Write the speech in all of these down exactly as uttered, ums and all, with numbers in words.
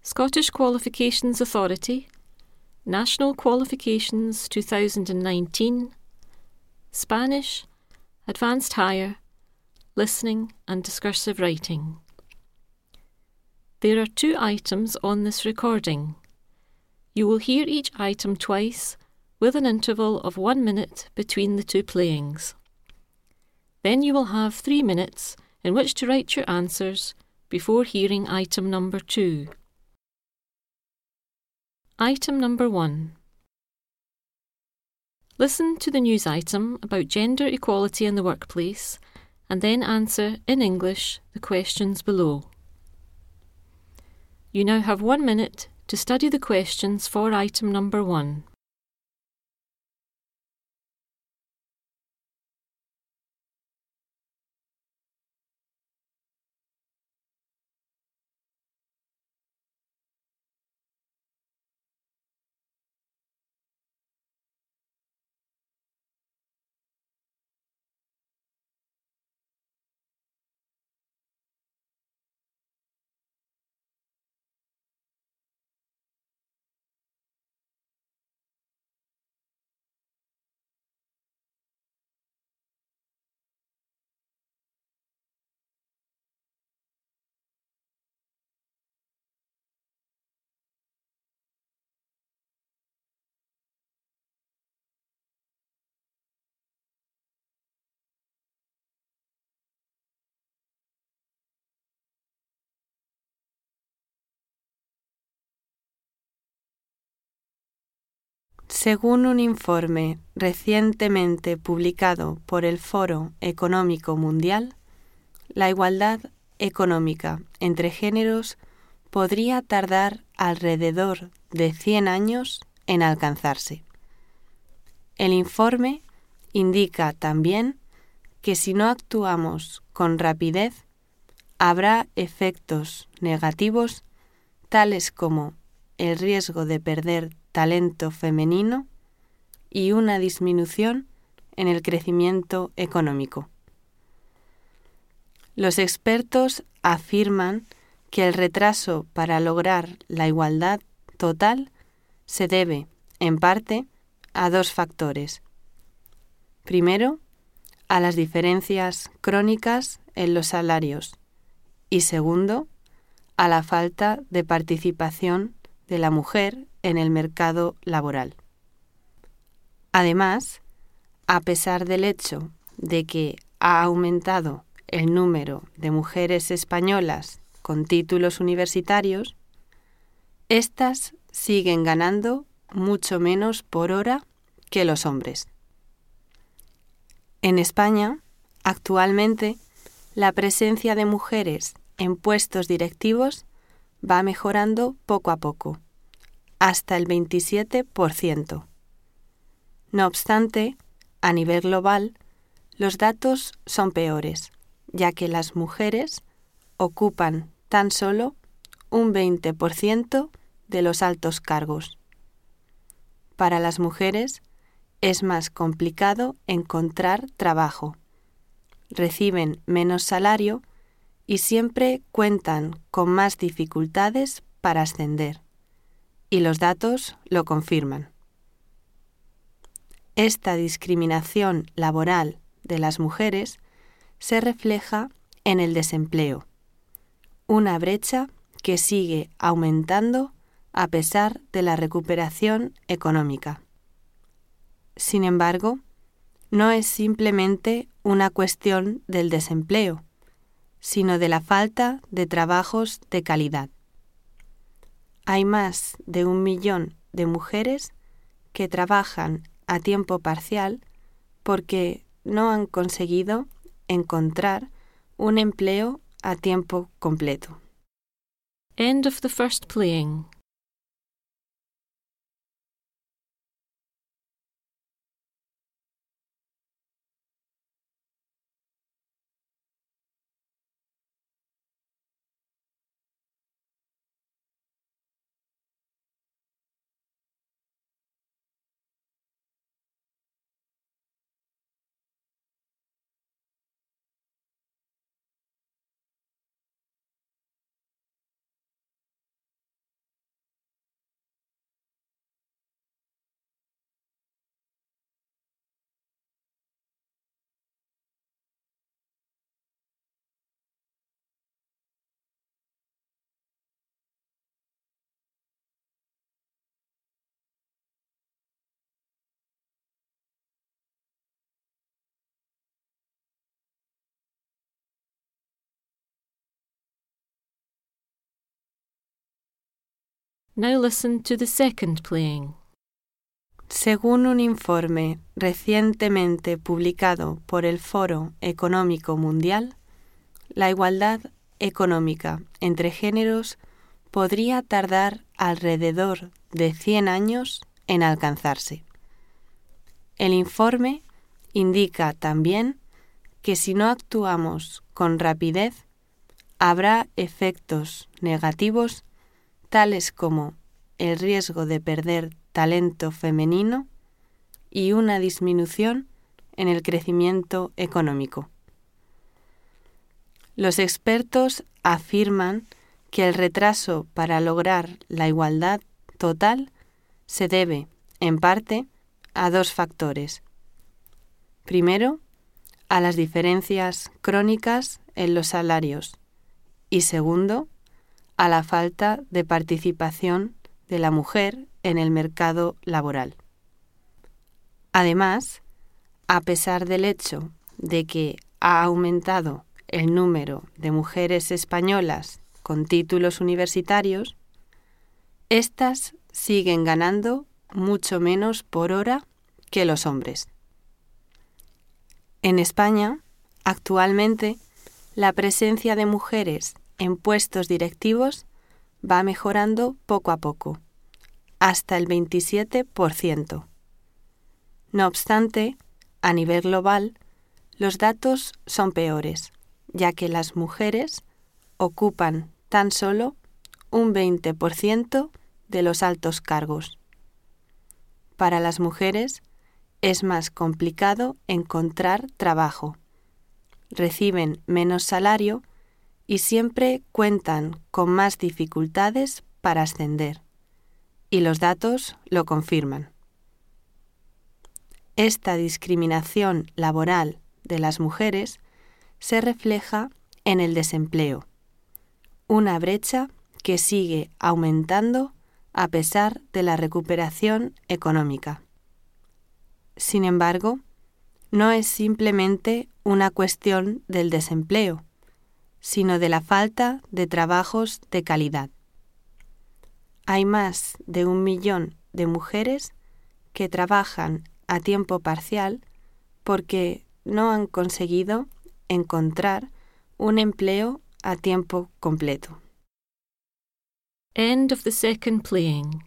Scottish Qualifications Authority, National Qualifications two thousand nineteen, Spanish, Advanced Higher, Listening and Discursive Writing. There are two items on this recording. You will hear each item twice, with an interval of one minute between the two playings. Then you will have three minutes in which to write your answers before hearing item number two. Item number one. Listen to the news item about gender equality in the workplace and then answer in English the questions below. You now have one minute to study the questions for item number one. Según un informe recientemente publicado por el Foro Económico Mundial, la igualdad económica entre géneros podría tardar alrededor de cien años en alcanzarse. El informe indica también que si no actuamos con rapidez, habrá efectos negativos tales como el riesgo de perder talento femenino y una disminución en el crecimiento económico. Los expertos afirman que el retraso para lograr la igualdad total se debe, en parte, a dos factores. Primero, a las diferencias crónicas en los salarios y segundo, a la falta de participación de la mujer en el mercado laboral. Además, a pesar del hecho de que ha aumentado el número de mujeres españolas con títulos universitarios, éstas siguen ganando mucho menos por hora que los hombres. En España, actualmente, la presencia de mujeres en puestos directivos va mejorando poco a poco, hasta el veintisiete por ciento. No obstante, a nivel global, los datos son peores, ya que las mujeres ocupan tan solo un veinte por ciento de los altos cargos. Para las mujeres es más complicado encontrar trabajo, reciben menos salario y siempre cuentan con más dificultades para ascender, y los datos lo confirman. Esta discriminación laboral de las mujeres se refleja en el desempleo, una brecha que sigue aumentando a pesar de la recuperación económica. Sin embargo, no es simplemente una cuestión del desempleo, sino de la falta de trabajos de calidad. Hay más de un millón de mujeres que trabajan a tiempo parcial porque no han conseguido encontrar un empleo a tiempo completo. End of the first playing. Now listen to the second playing. Según un informe recientemente publicado por el Foro Económico Mundial, la igualdad económica entre géneros podría tardar alrededor de cien años en alcanzarse. El informe indica también que si no actuamos con rapidez, habrá efectos negativos tales como el riesgo de perder talento femenino y una disminución en el crecimiento económico. Los expertos afirman que el retraso para lograr la igualdad total se debe, en parte, a dos factores. Primero, a las diferencias crónicas en los salarios y segundo, a la falta de participación de la mujer en el mercado laboral. Además, a pesar del hecho de que ha aumentado el número de mujeres españolas con títulos universitarios, éstas siguen ganando mucho menos por hora que los hombres. En España, actualmente, la presencia de mujeres en puestos directivos va mejorando poco a poco, hasta el veintisiete por ciento. No obstante, a nivel global, los datos son peores, ya que las mujeres ocupan tan solo un veinte por ciento de los altos cargos. Para las mujeres es más complicado encontrar trabajo, reciben menos salario y siempre cuentan con más dificultades para ascender, y los datos lo confirman. Esta discriminación laboral de las mujeres se refleja en el desempleo, una brecha que sigue aumentando a pesar de la recuperación económica. Sin embargo, no es simplemente una cuestión del desempleo, sino de la falta de trabajos de calidad. Hay más de un millón de mujeres que trabajan a tiempo parcial porque no han conseguido encontrar un empleo a tiempo completo. End of the second playing.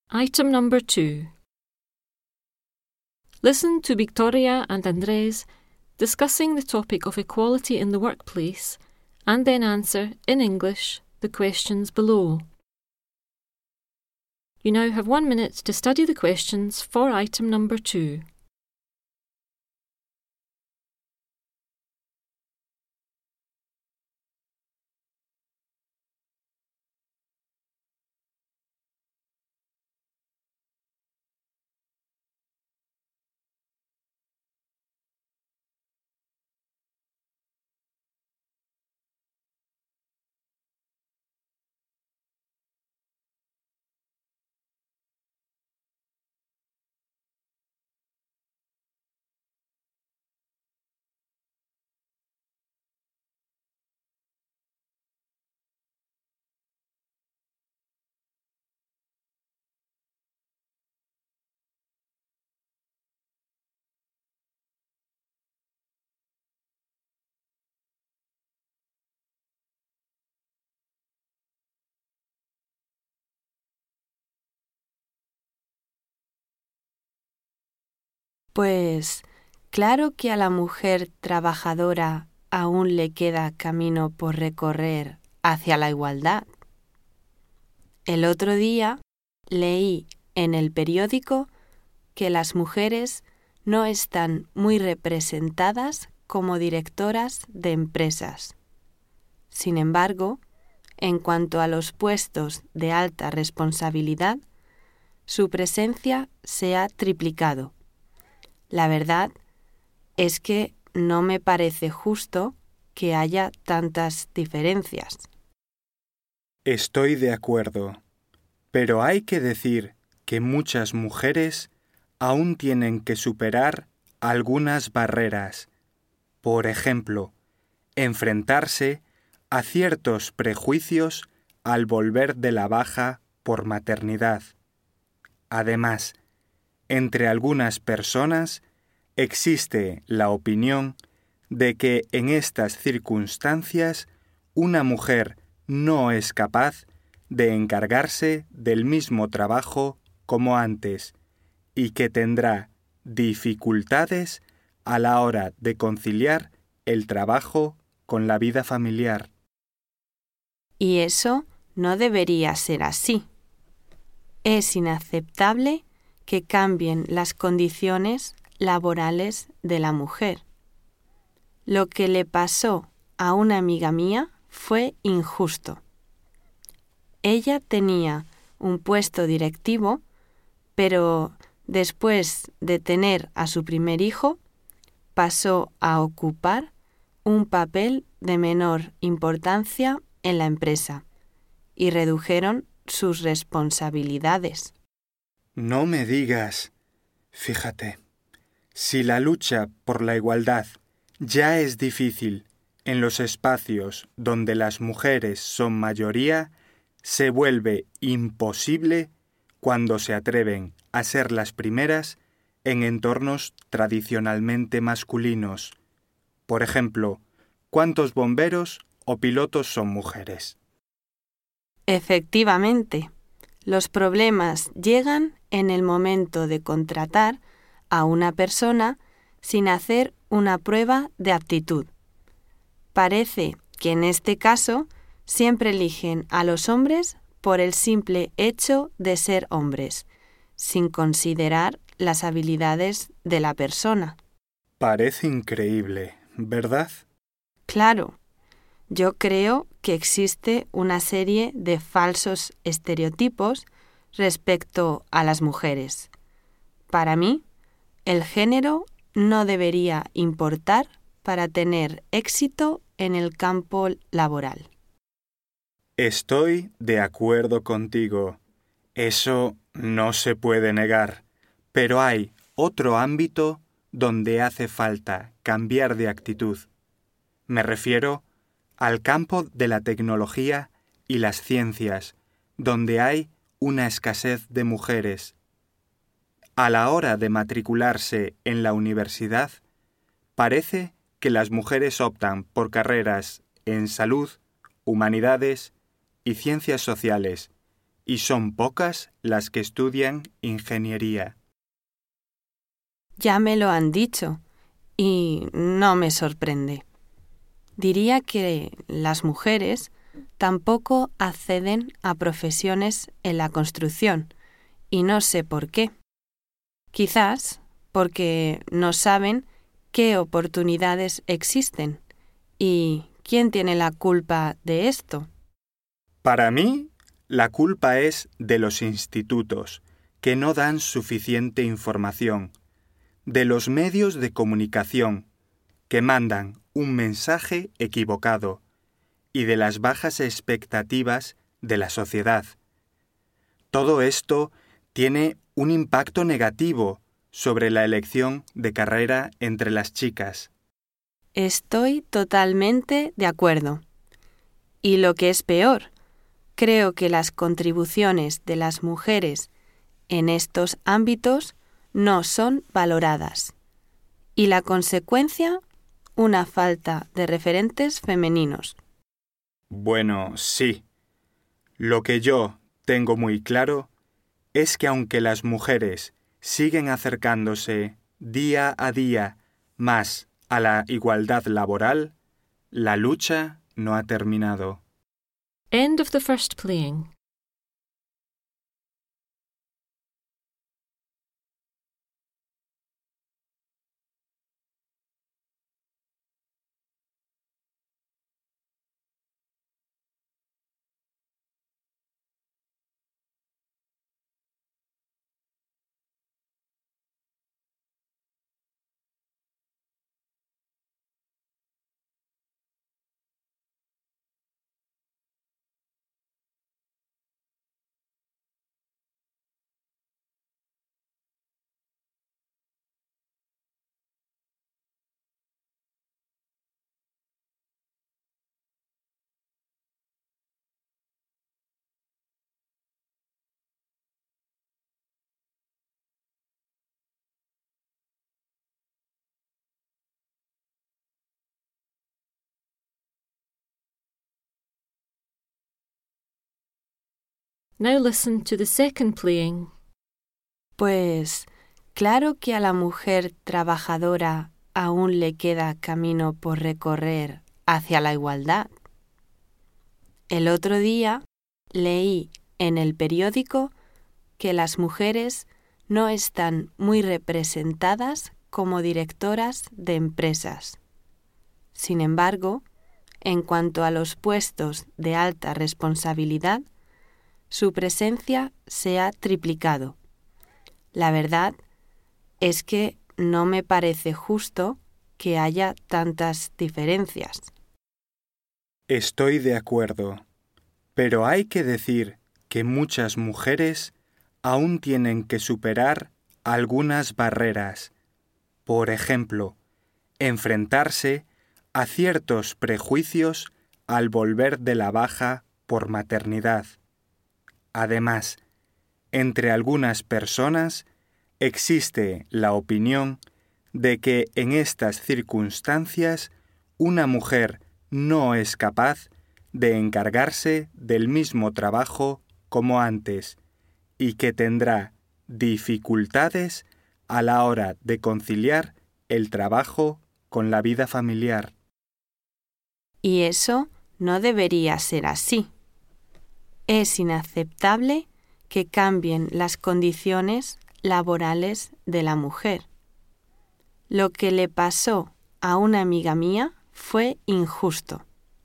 Item number two. Listen to Victoria and Andres discussing the topic of equality in the workplace and then answer, in English, the questions below. You now have one minute to study the questions for item number two. Pues claro que a la mujer trabajadora aún le queda camino por recorrer hacia la igualdad. El otro día leí en el periódico que las mujeres no están muy representadas como directoras de empresas. Sin embargo, en cuanto a los puestos de alta responsabilidad, su presencia se ha triplicado. La verdad es que no me parece justo que haya tantas diferencias. Estoy de acuerdo, pero hay que decir que muchas mujeres aún tienen que superar algunas barreras. Por ejemplo, enfrentarse a ciertos prejuicios al volver de la baja por maternidad. Además, entre algunas personas existe la opinión de que en estas circunstancias una mujer no es capaz de encargarse del mismo trabajo como antes y que tendrá dificultades a la hora de conciliar el trabajo con la vida familiar. Y eso no debería ser así. Es inaceptable que cambien las condiciones laborales de la mujer. Lo que le pasó a una amiga mía fue injusto. Ella tenía un puesto directivo, pero después de tener a su primer hijo, pasó a ocupar un papel de menor importancia en la empresa y redujeron sus responsabilidades. No me digas. Fíjate, si la lucha por la igualdad ya es difícil en los espacios donde las mujeres son mayoría, se vuelve imposible cuando se atreven a ser las primeras en entornos tradicionalmente masculinos. Por ejemplo, ¿cuántos bomberos o pilotos son mujeres? Efectivamente, los problemas llegan en el momento de contratar a una persona sin hacer una prueba de aptitud. Parece que en este caso siempre eligen a los hombres por el simple hecho de ser hombres, sin considerar las habilidades de la persona. Parece increíble, ¿verdad? Claro, yo creo que existe una serie de falsos estereotipos respecto a las mujeres. Para mí, el género no debería importar para tener éxito en el campo laboral. Estoy de acuerdo contigo. Eso no se puede negar. Pero hay otro ámbito donde hace falta cambiar de actitud. Me refiero al campo de la tecnología y las ciencias, donde hay una escasez de mujeres. A la hora de matricularse en la universidad, parece que las mujeres optan por carreras en salud, humanidades y ciencias sociales, y son pocas las que estudian ingeniería. Ya me lo han dicho y no me sorprende. Diría que las mujeres tampoco acceden a profesiones en la construcción y no sé por qué. Quizás porque no saben qué oportunidades existen y quién tiene la culpa de esto. Para mí, la culpa es de los institutos, que no dan suficiente información, de los medios de comunicación, que mandan un mensaje equivocado, y de las bajas expectativas de la sociedad. Todo esto tiene un impacto negativo sobre la elección de carrera entre las chicas. Estoy totalmente de acuerdo. Y lo que es peor, creo que las contribuciones de las mujeres en estos ámbitos no son valoradas. Y la consecuencia, una falta de referentes femeninos. Bueno, sí. Lo que yo tengo muy claro es que aunque las mujeres siguen acercándose día a día más a la igualdad laboral, la lucha no ha terminado. End of the first playing. Now listen to the second playing. Pues claro que a la mujer trabajadora aún le queda camino por recorrer hacia la igualdad. El otro día leí en el periódico que las mujeres no están muy representadas como directoras de empresas. Sin embargo, en cuanto a los puestos de alta responsabilidad, su presencia se ha triplicado. La verdad es que no me parece justo que haya tantas diferencias. Estoy de acuerdo, pero hay que decir que muchas mujeres aún tienen que superar algunas barreras. Por ejemplo, enfrentarse a ciertos prejuicios al volver de la baja por maternidad. Además, entre algunas personas existe la opinión de que en estas circunstancias una mujer no es capaz de encargarse del mismo trabajo como antes y que tendrá dificultades a la hora de conciliar el trabajo con la vida familiar. Y eso no debería ser así. Es inaceptable que cambien las condiciones laborales de la mujer. Lo que le pasó a una amiga mía fue injusto.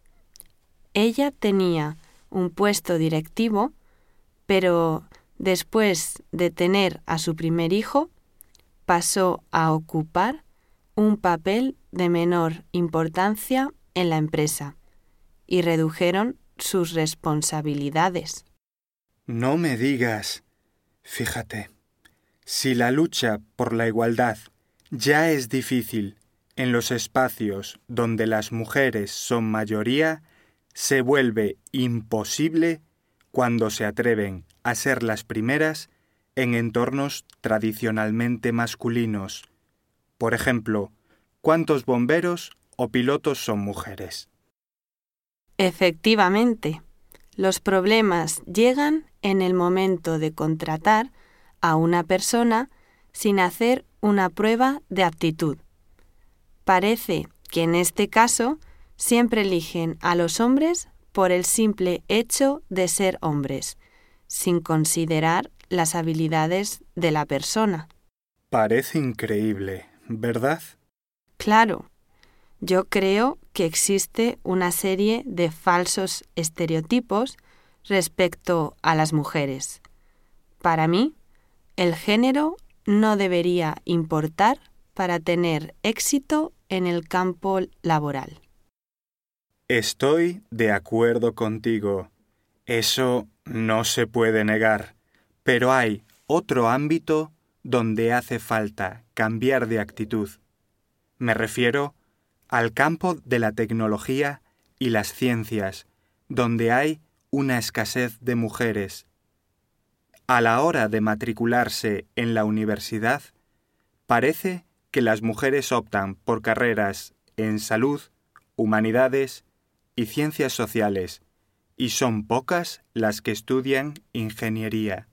Ella tenía un puesto directivo, pero después de tener a su primer hijo, pasó a ocupar un papel de menor importancia en la empresa y redujeron sus responsabilidades. No me digas. Fíjate, si la lucha por la igualdad ya es difícil en los espacios donde las mujeres son mayoría, se vuelve imposible cuando se atreven a ser las primeras en entornos tradicionalmente masculinos. Por ejemplo, ¿cuántos bomberos o pilotos son mujeres? Efectivamente, Los problemas llegan en el momento de contratar a una persona sin hacer una prueba de aptitud. Parece que en este caso siempre eligen a los hombres por el simple hecho de ser hombres, sin considerar las habilidades de la persona. Parece increíble, ¿verdad? Claro, yo creo que existe una serie de falsos estereotipos respecto a las mujeres. Para mí, el género no debería importar para tener éxito en el campo laboral. Estoy de acuerdo contigo. Eso no se puede negar. Pero hay otro ámbito donde hace falta cambiar de actitud. Me refiero al campo de la tecnología y las ciencias, donde hay una escasez de mujeres. A la hora de matricularse en la universidad, parece que las mujeres optan por carreras en salud, humanidades y ciencias sociales, y son pocas las que estudian ingeniería.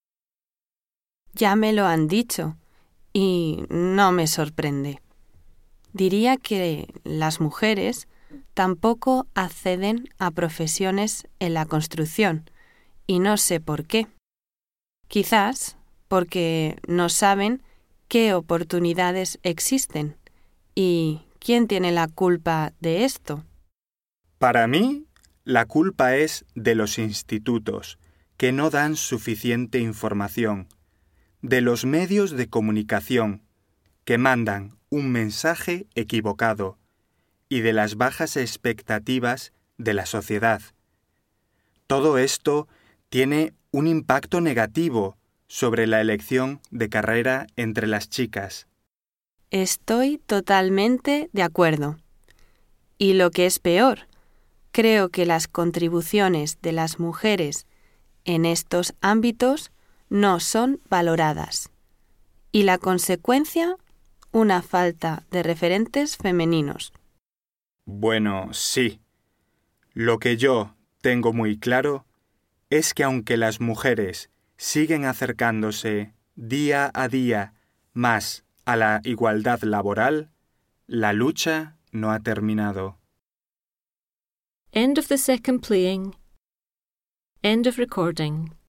Ya me lo han dicho, y no me sorprende. Diría que las mujeres tampoco acceden a profesiones en la construcción, y no sé por qué. Quizás porque no saben qué oportunidades existen y quién tiene la culpa de esto. Para mí, la culpa es de los institutos, que no dan suficiente información, de los medios de comunicación, que mandan un mensaje equivocado, y de las bajas expectativas de la sociedad. Todo esto tiene un impacto negativo sobre la elección de carrera entre las chicas. Estoy totalmente de acuerdo. Y lo que es peor, creo que las contribuciones de las mujeres en estos ámbitos no son valoradas. Y la consecuencia, una falta de referentes femeninos. Bueno, sí. Lo que yo tengo muy claro es que aunque las mujeres siguen acercándose día a día más a la igualdad laboral, la lucha no ha terminado. End of the second playing. End of recording.